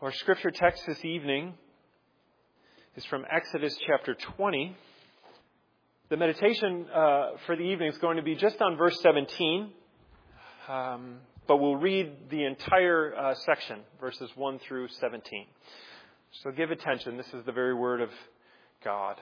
Our scripture text this evening is from Exodus chapter 20. The meditation for the evening is going to be just on verse 17, but we'll read the entire section, verses 1 through 17. So give attention. This is the very word of God.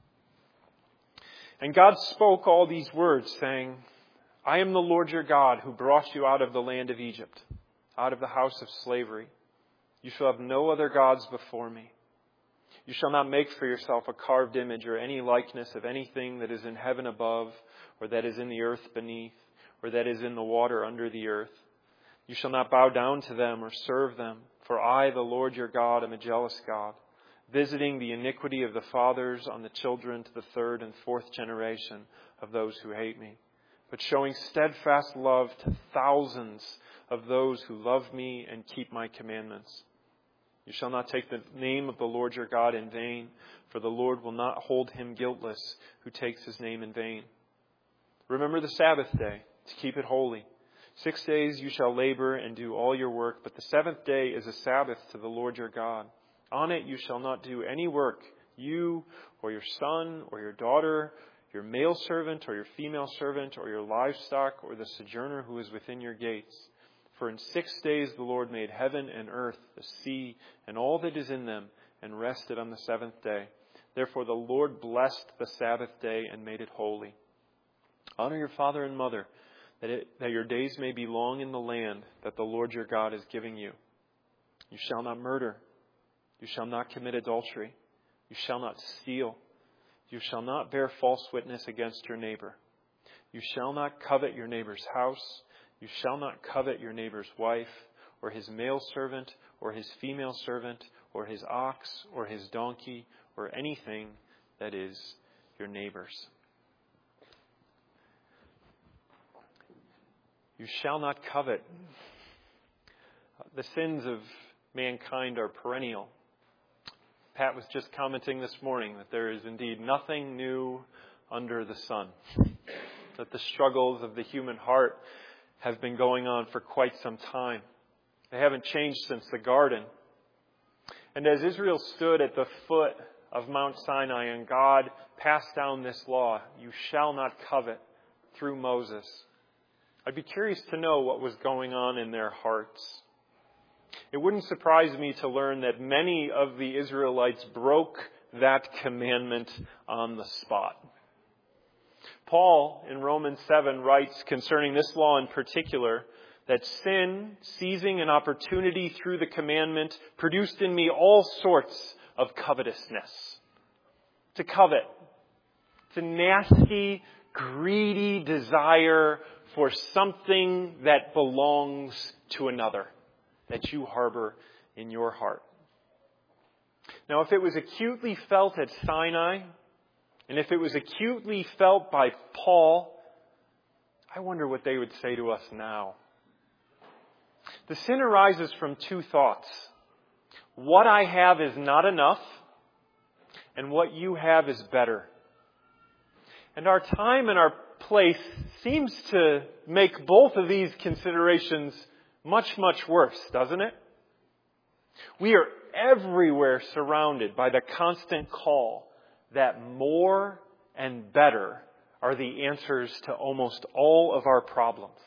And God spoke all these words, saying, I am the Lord your God who brought you out of the land of Egypt, out of the house of slavery. You shall have no other gods before me. You shall not make for yourself a carved image or any likeness of anything that is in heaven above, or that is in the earth beneath, or that is in the water under the earth. You shall not bow down to them or serve them, for I, the Lord your God, am a jealous God, visiting the iniquity of the fathers on the children to the third and fourth generation of those who hate me, but showing steadfast love to thousands of those who love me and keep my commandments. You shall not take the name of the Lord your God in vain, for the Lord will not hold him guiltless who takes his name in vain. Remember the Sabbath day to keep it holy. 6 days you shall labor and do all your work, but the seventh day is a Sabbath to the Lord your God. On it you shall not do any work, you or your son or your daughter, your male servant or your female servant, or your livestock, or the sojourner who is within your gates. For in 6 days the Lord made heaven and earth, the sea, and all that is in them, and rested on the seventh day. Therefore the Lord blessed the Sabbath day and made it holy. Honor your father and mother, that your days may be long in the land that the Lord your God is giving you. You shall not murder. You shall not commit adultery. You shall not steal. You shall not bear false witness against your neighbor. You shall not covet your neighbor's house. You shall not covet your neighbor's wife, or his male servant, or his female servant, or his ox, or his donkey, or anything that is your neighbor's. You shall not covet. The sins of mankind are perennial. Pat was just commenting this morning that there is indeed nothing new under the sun. That the struggles of the human heart have been going on for quite some time. They haven't changed since the garden. And as Israel stood at the foot of Mount Sinai and God passed down this law, you shall not covet, through Moses, I'd be curious to know what was going on in their hearts. It wouldn't surprise me to learn that many of the Israelites broke that commandment on the spot. Paul, in Romans 7, writes concerning this law in particular, that sin, seizing an opportunity through the commandment, produced in me all sorts of covetousness. To covet. It's a nasty, greedy desire for something that belongs to another, that you harbor in your heart. Now, if it was acutely felt at Sinai, and if it was acutely felt by Paul, I wonder what they would say to us now. The sin arises from two thoughts. What I have is not enough, and what you have is better. And our time and our place seems to make both of these considerations much, much worse, doesn't it? We are everywhere surrounded by the constant call that more and better are the answers to almost all of our problems.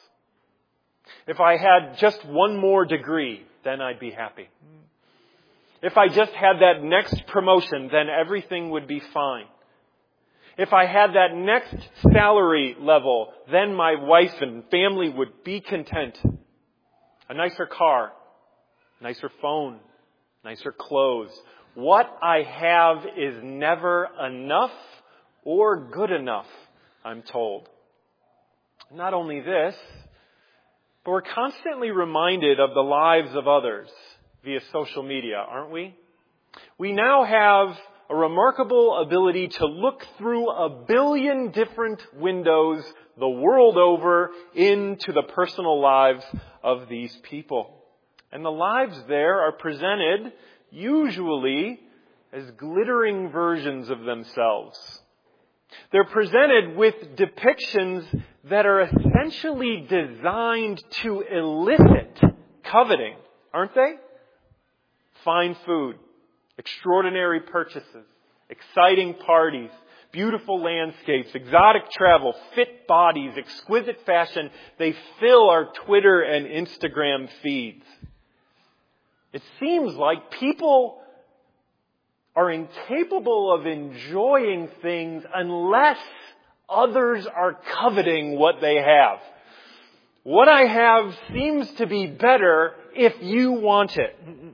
If I had just one more degree, then I'd be happy. If I just had that next promotion, then everything would be fine. If I had that next salary level, then my wife and family would be content. A nicer car, nicer phone, nicer clothes. What I have is never enough or good enough, I'm told. Not only this, but we're constantly reminded of the lives of others via social media, aren't we? We now have a remarkable ability to look through a billion different windows the world over into the personal lives of these people. And the lives there are presented usually as glittering versions of themselves. They're presented with depictions that are essentially designed to elicit coveting, aren't they? fine food, extraordinary purchases, exciting parties, beautiful landscapes, exotic travel, fit bodies, exquisite fashion. They fill our Twitter and Instagram feeds. It seems like people are incapable of enjoying things unless others are coveting what they have. What I have seems to be better if you want it.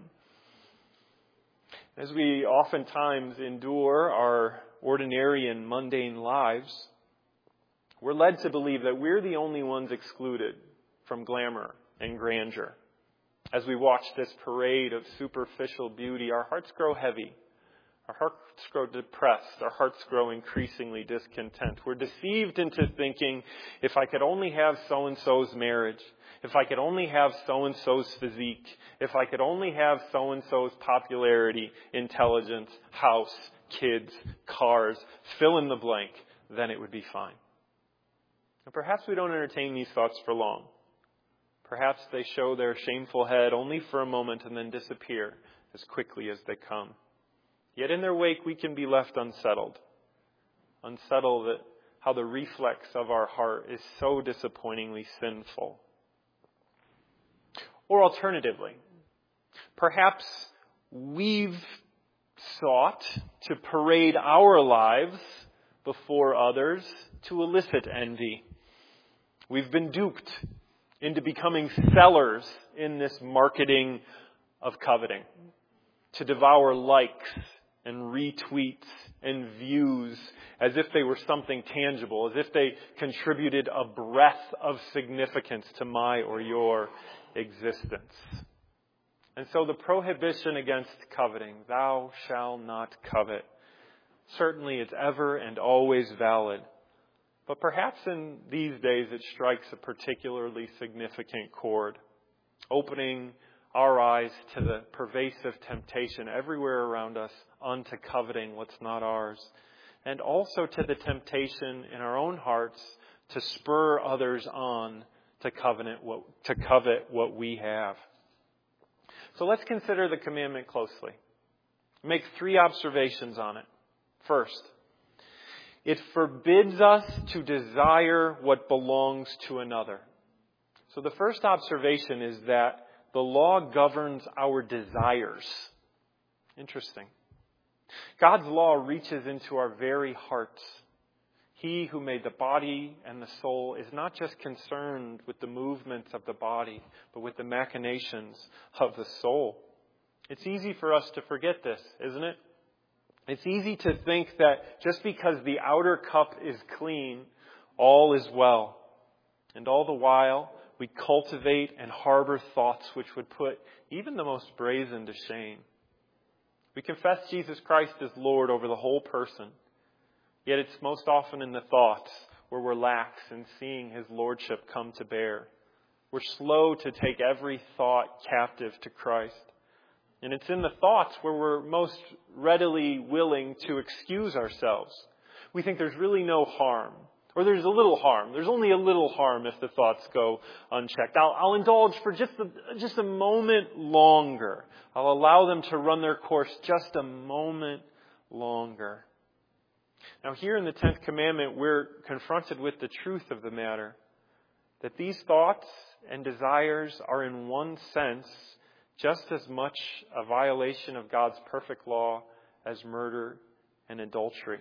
As we oftentimes endure our ordinary and mundane lives, we're led to believe that we're the only ones excluded from glamour and grandeur. As we watch this parade of superficial beauty, our hearts grow heavy. Our hearts grow depressed. Our hearts grow increasingly discontent. We're deceived into thinking, if I could only have so-and-so's marriage, if I could only have so-and-so's physique, if I could only have so-and-so's popularity, intelligence, house, kids, cars, fill in the blank, then it would be fine. And perhaps we don't entertain these thoughts for long. Perhaps they show their shameful head only for a moment and then disappear as quickly as they come. Yet in their wake, we can be left unsettled. Unsettled at how the reflex of our heart is so disappointingly sinful. Or alternatively, perhaps we've sought to parade our lives before others to elicit envy. We've been duped into becoming sellers in this marketing of coveting, to devour likes and retweets and views as if they were something tangible, as if they contributed a breath of significance to my or your existence. And so the prohibition against coveting, thou shalt not covet, certainly it's ever and always valid. But perhaps in these days it strikes a particularly significant chord, opening our eyes to the pervasive temptation everywhere around us unto coveting what's not ours, and also to the temptation in our own hearts to spur others on to covet what we have. So let's consider the commandment closely. Make 3 observations on it. First, it forbids us to desire what belongs to another. So the first observation is that the law governs our desires. Interesting. God's law reaches into our very hearts. He who made the body and the soul is not just concerned with the movements of the body, but with the machinations of the soul. It's easy for us to forget this, isn't it? It's easy to think that just because the outer cup is clean, all is well. And all the while, we cultivate and harbor thoughts which would put even the most brazen to shame. We confess Jesus Christ as Lord over the whole person. Yet it's most often in the thoughts where we're lax in seeing His Lordship come to bear. We're slow to take every thought captive to Christ. And it's in the thoughts where we're most readily willing to excuse ourselves. We think there's really no harm. Or there's a little harm. There's only a little harm if the thoughts go unchecked. I'll indulge for just a moment longer. I'll allow them to run their course just a moment longer. Now here in the 10th commandment, we're confronted with the truth of the matter. That these thoughts and desires are in one sense just as much a violation of God's perfect law as murder and adultery.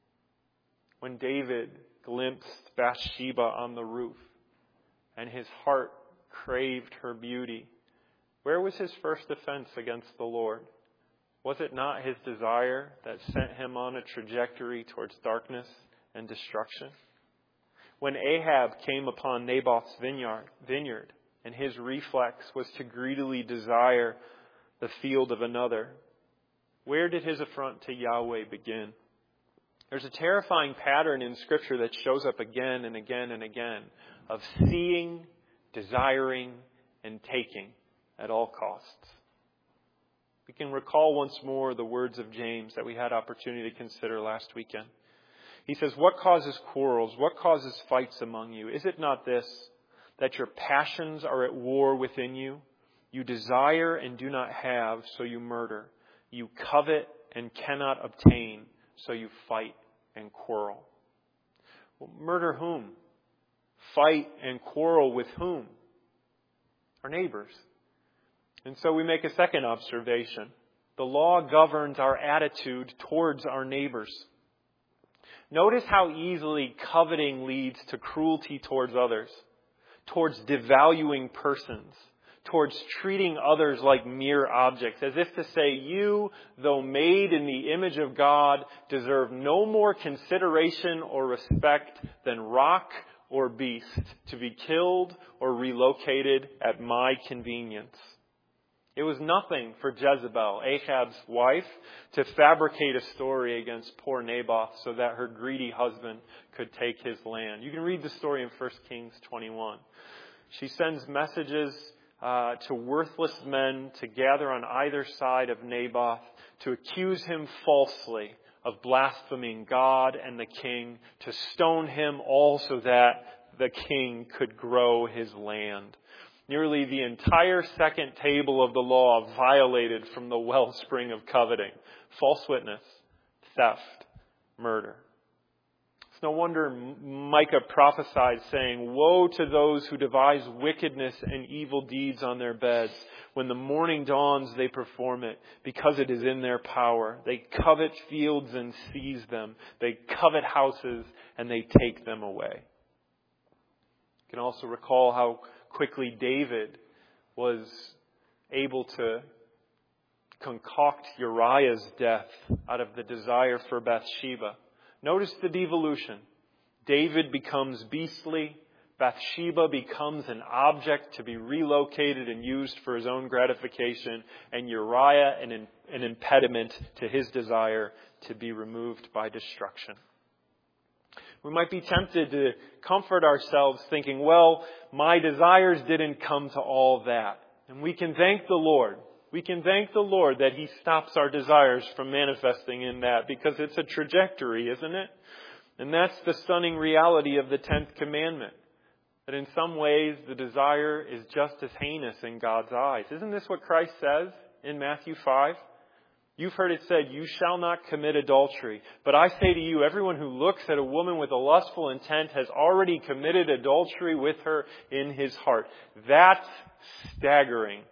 When David glimpsed Bathsheba on the roof and his heart craved her beauty, where was his first offense against the Lord? Was it not his desire that sent him on a trajectory towards darkness and destruction? When Ahab came upon Naboth's vineyard and his reflex was to greedily desire the field of another, where did his affront to Yahweh begin? There's a terrifying pattern in Scripture that shows up again and again and again of seeing, desiring, and taking at all costs. We can recall once more the words of James that we had opportunity to consider last weekend. He says, "What causes quarrels? What causes fights among you? Is it not this, that your passions are at war within you? You desire and do not have, so you murder. You covet and cannot obtain, so you fight and quarrel. Well, murder whom? Fight and quarrel with whom? Our neighbors. And so we make a second observation. The law governs our attitude towards our neighbors. Notice how easily coveting leads to cruelty towards others, towards devaluing persons, towards treating others like mere objects, as if to say, you, though made in the image of God, deserve no more consideration or respect than rock or beast, to be killed or relocated at my convenience. It was nothing for Jezebel, Ahab's wife, to fabricate a story against poor Naboth so that her greedy husband could take his land. You can read the story in 1 Kings 21. She sends messages to worthless men to gather on either side of Naboth to accuse him falsely of blaspheming God and the king, to stone him all so that the king could grow his land. Nearly the entire second table of the law violated from the wellspring of coveting: false witness, theft, murder. It's no wonder Micah prophesied, saying, "Woe to those who devise wickedness and evil deeds on their beds. When the morning dawns, they perform it, because it is in their power. They covet fields and seize them. They covet houses and they take them away." You can also recall how quickly David was able to concoct Uriah's death out of the desire for Bathsheba. Notice the devolution. David becomes beastly. Bathsheba becomes an object to be relocated and used for his own gratification. And Uriah an impediment to his desire to be removed by destruction. We might be tempted to comfort ourselves thinking, well, my desires didn't come to all that. And we can thank the Lord. We can thank the Lord that He stops our desires from manifesting in that, because it's a trajectory, isn't it? And that's the stunning reality of the 10th commandment. That in some ways the desire is just as heinous in God's eyes. Isn't this what Christ says in Matthew 5? You've heard it said, "You shall not commit adultery." But I say to you, everyone who looks at a woman with a lustful intent has already committed adultery with her in his heart. That's staggering.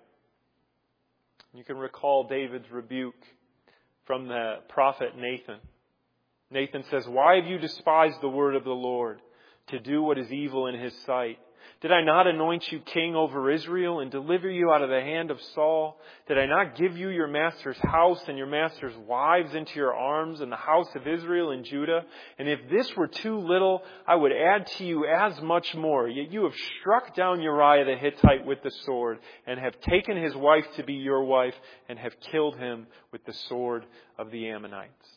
You can recall David's rebuke from the prophet Nathan. Nathan says, "Why have you despised the word of the Lord, to do what is evil in His sight? Did I not anoint you king over Israel and deliver you out of the hand of Saul? Did I not give you your master's house and your master's wives into your arms, and the house of Israel and Judah? And if this were too little, I would add to you as much more. Yet you have struck down Uriah the Hittite with the sword, and have taken his wife to be your wife, and have killed him with the sword of the Ammonites."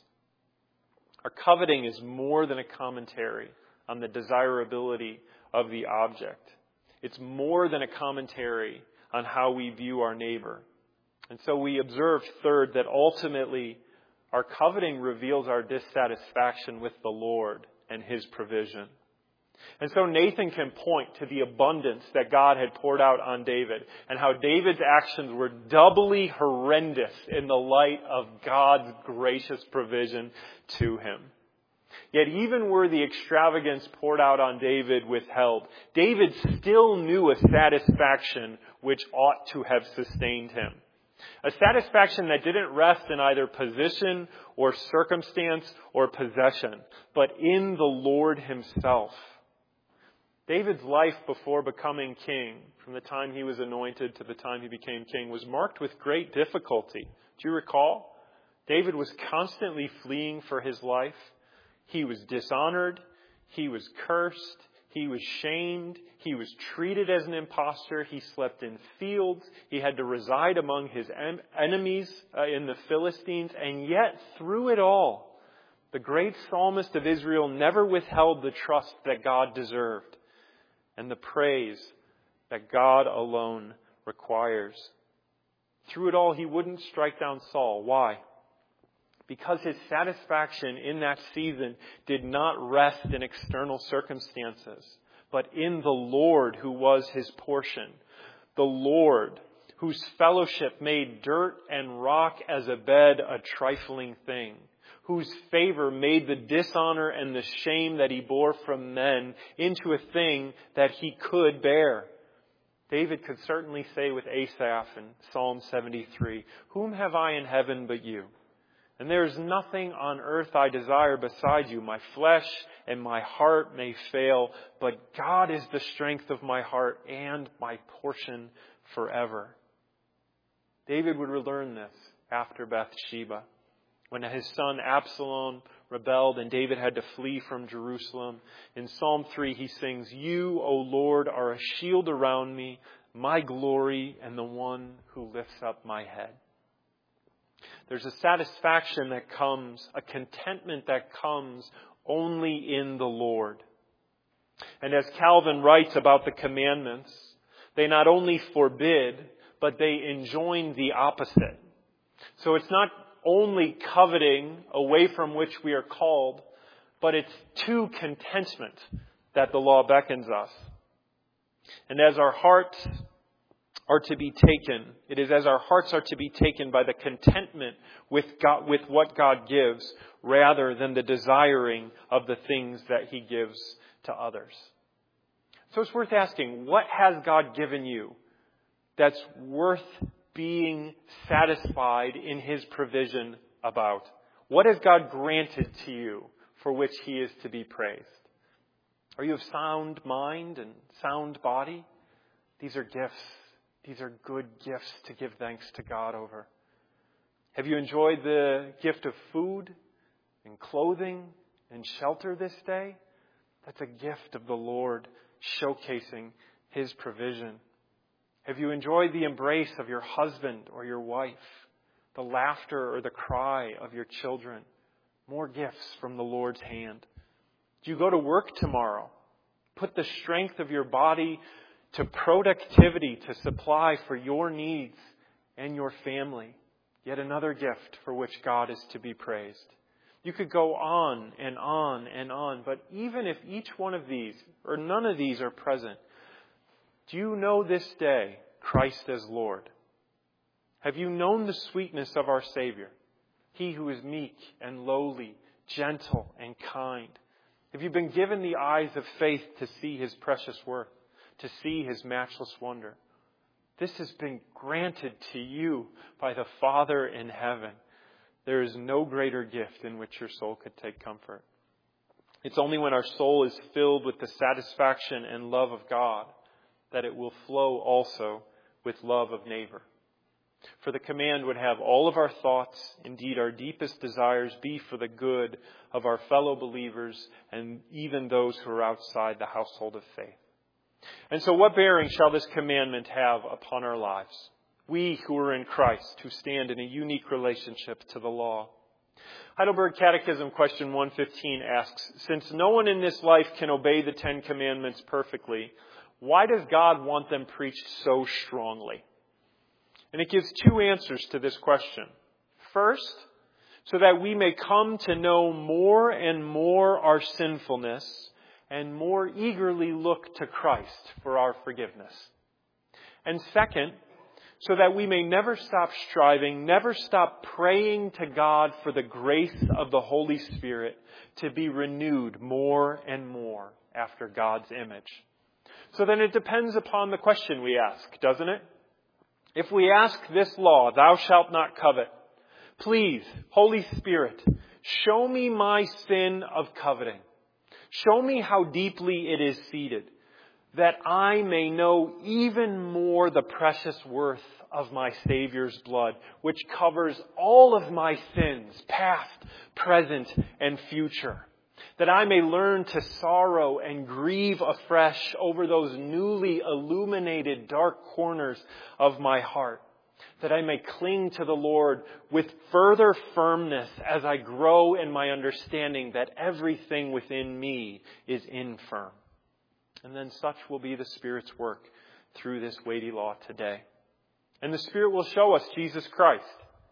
Our coveting is more than a commentary on the desirability of the object. It's more than a commentary on how we view our neighbor. And so we observe, third, that ultimately our coveting reveals our dissatisfaction with the Lord and His provision. And so Nathan can point to the abundance that God had poured out on David, and how David's actions were doubly horrendous in the light of God's gracious provision to him. Yet even were the extravagance poured out on David withheld, David still knew a satisfaction which ought to have sustained him. A satisfaction that didn't rest in either position or circumstance or possession, but in the Lord Himself. David's life before becoming king, from the time he was anointed to the time he became king, was marked with great difficulty. Do you recall? David was constantly fleeing for his life. He was dishonored. He was cursed. He was shamed. He was treated as an imposter. He slept in fields. He had to reside among his enemies in the Philistines. And yet, through it all, the great psalmist of Israel never withheld the trust that God deserved and the praise that God alone requires. Through it all, he wouldn't strike down Saul. Why? Because his satisfaction in that season did not rest in external circumstances, but in the Lord who was his portion. The Lord whose fellowship made dirt and rock as a bed a trifling thing, whose favor made the dishonor and the shame that he bore from men into a thing that he could bear. David could certainly say with Asaph in Psalm 73, "Whom have I in heaven but you? And there is nothing on earth I desire beside you. My flesh and my heart may fail, but God is the strength of my heart and my portion forever." David would relearn this after Bathsheba, when his son Absalom rebelled and David had to flee from Jerusalem. In Psalm 3 he sings, "You, O Lord, are a shield around me, my glory, and the one who lifts up my head." There's a satisfaction that comes, a contentment that comes only in the Lord. And as Calvin writes about the commandments, they not only forbid, but they enjoin the opposite. So it's not only coveting away from which we are called, but it's to contentment that the law beckons us. And as our hearts are to be taken, it is as our hearts are to be taken by the contentment with God, with what God gives, rather than the desiring of the things that He gives to others. So it's worth asking, what has God given you that's worth being satisfied in His provision about? What has God granted to you for which He is to be praised? Are you of sound mind and sound body? These are gifts. These are good gifts to give thanks to God over. Have you enjoyed the gift of food and clothing and shelter this day? That's a gift of the Lord, showcasing His provision. Have you enjoyed the embrace of your husband or your wife, the laughter or the cry of your children? More gifts from the Lord's hand. Do you go to work tomorrow? Put the strength of your body to productivity to supply for your needs and your family. Yet another gift for which God is to be praised. You could go on and on and on, but even if each one of these or none of these are present, do you know this day Christ as Lord? Have you known the sweetness of our Savior? He who is meek and lowly, gentle and kind. Have you been given the eyes of faith to see His precious worth, to see His matchless wonder? This has been granted to you by the Father in heaven. There is no greater gift in which your soul could take comfort. It's only when our soul is filled with the satisfaction and love of God that it will flow also with love of neighbor. For the command would have all of our thoughts, indeed our deepest desires, be for the good of our fellow believers and even those who are outside the household of faith. And so what bearing shall this commandment have upon our lives? We who are in Christ, who stand in a unique relationship to the law. Heidelberg Catechism question 115 asks, since no one in this life can obey the 10 Commandments perfectly, why does God want them preached so strongly? And it gives two answers to this question. First, so that we may come to know more and more our sinfulness and more eagerly look to Christ for our forgiveness. And second, so that we may never stop striving, never stop praying to God for the grace of the Holy Spirit to be renewed more and more after God's image. So then it depends upon the question we ask, doesn't it? If we ask this law, thou shalt not covet, please, Holy Spirit, show me my sin of coveting. Show me how deeply it is seated, that I may know even more the precious worth of my Savior's blood, which covers all of my sins, past, present, and future. That I may learn to sorrow and grieve afresh over those newly illuminated dark corners of my heart. That I may cling to the Lord with further firmness as I grow in my understanding that everything within me is infirm. And then such will be the Spirit's work through this weighty law today. And the Spirit will show us Jesus Christ.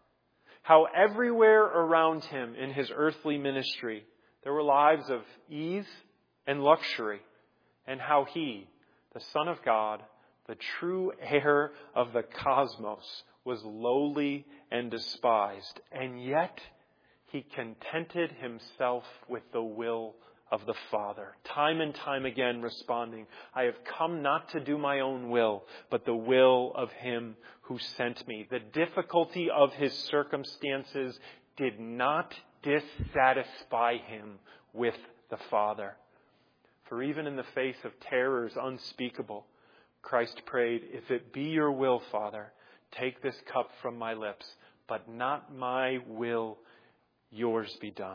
How everywhere around Him in His earthly ministry, there were lives of ease and luxury. And how He, the Son of God, the true heir of the cosmos, was lowly and despised, and yet he contented himself with the will of the Father. Time and time again responding, I have come not to do my own will, but the will of him who sent me. The difficulty of his circumstances did not dissatisfy him with the Father. For even in the face of terrors unspeakable, Christ prayed, if it be your will, Father, take this cup from my lips, but not my will, yours be done.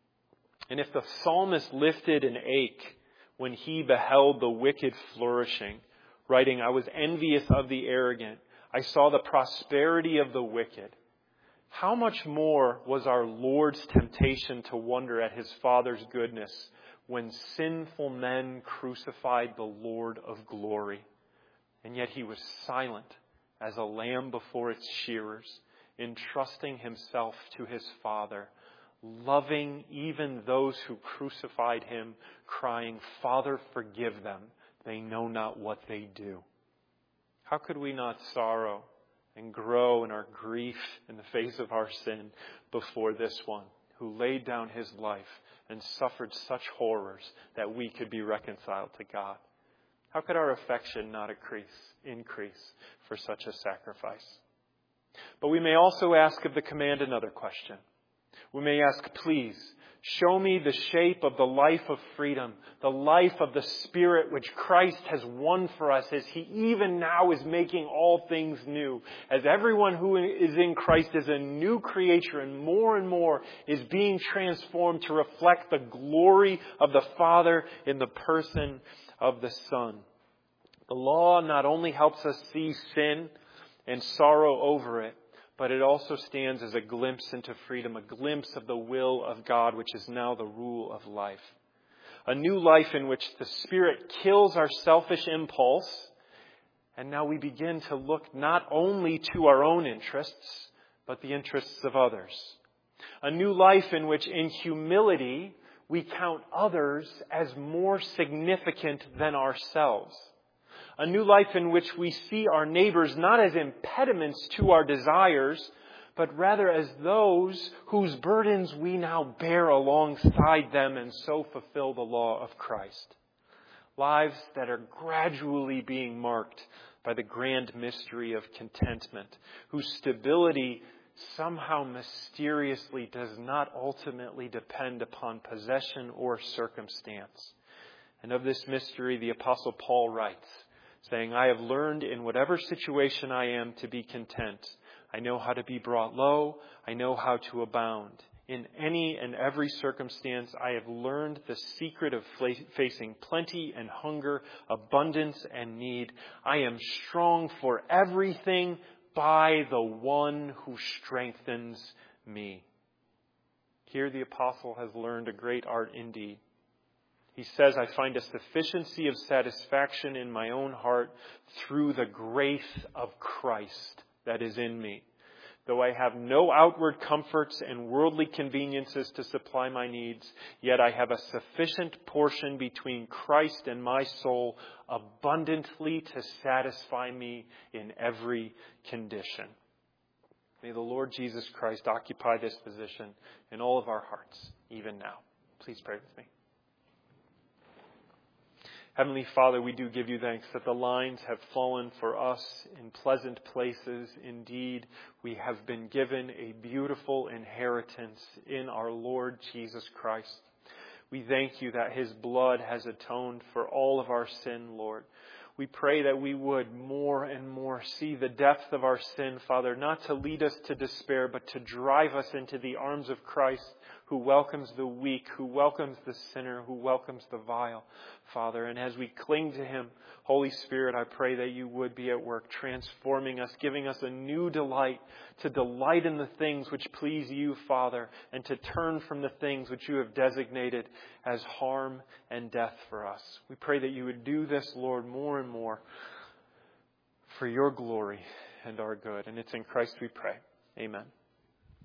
And if the psalmist lifted an ache when he beheld the wicked flourishing, writing, I was envious of the arrogant, I saw the prosperity of the wicked, how much more was our Lord's temptation to wonder at his Father's goodness when sinful men crucified the Lord of glory? And yet he was silent as a lamb before its shearers, entrusting himself to his Father, loving even those who crucified him, crying, Father, forgive them. They know not what they do. How could we not sorrow and grow in our grief in the face of our sin before this one who laid down his life and suffered such horrors that we could be reconciled to God? How could our affection not increase for such a sacrifice? But we may also ask of the command another question. We may ask, please, show me the shape of the life of freedom, the life of the Spirit which Christ has won for us as he even now is making all things new. As everyone who is in Christ is a new creature and more is being transformed to reflect the glory of the Father in the person of the Son. The law not only helps us see sin and sorrow over it, but it also stands as a glimpse into freedom, a glimpse of the will of God, which is now the rule of life. A new life in which the Spirit kills our selfish impulse, and now we begin to look not only to our own interests, but the interests of others. A new life in which, in humility, we count others as more significant than ourselves. A new life in which we see our neighbors not as impediments to our desires, but rather as those whose burdens we now bear alongside them and so fulfill the law of Christ. Lives that are gradually being marked by the grand mystery of contentment, whose stability somehow mysteriously does not ultimately depend upon possession or circumstance. And of this mystery, the Apostle Paul writes, saying, I have learned in whatever situation I am to be content. I know how to be brought low. I know how to abound. In any and every circumstance, I have learned the secret of facing plenty and hunger, abundance and need. I am strong for everything by the one who strengthens me. Here the apostle has learned a great art indeed. He says, I find a sufficiency of satisfaction in my own heart through the grace of Christ that is in me. Though I have no outward comforts and worldly conveniences to supply my needs, yet I have a sufficient portion between Christ and my soul abundantly to satisfy me in every condition. May the Lord Jesus Christ occupy this position in all of our hearts, even now. Please pray with me. Heavenly Father, we do give you thanks that the lines have fallen for us in pleasant places. Indeed, we have been given a beautiful inheritance in our Lord Jesus Christ. We thank you that his blood has atoned for all of our sin, Lord. We pray that we would more and more see the depth of our sin, Father, not to lead us to despair, but to drive us into the arms of Christ, who welcomes the weak, who welcomes the sinner, who welcomes the vile, Father. And as we cling to him, Holy Spirit, I pray that you would be at work transforming us, giving us a new delight, to delight in the things which please you, Father, and to turn from the things which you have designated as harm and death for us. We pray that you would do this, Lord, more and more for your glory and our good. And it's in Christ we pray. Amen.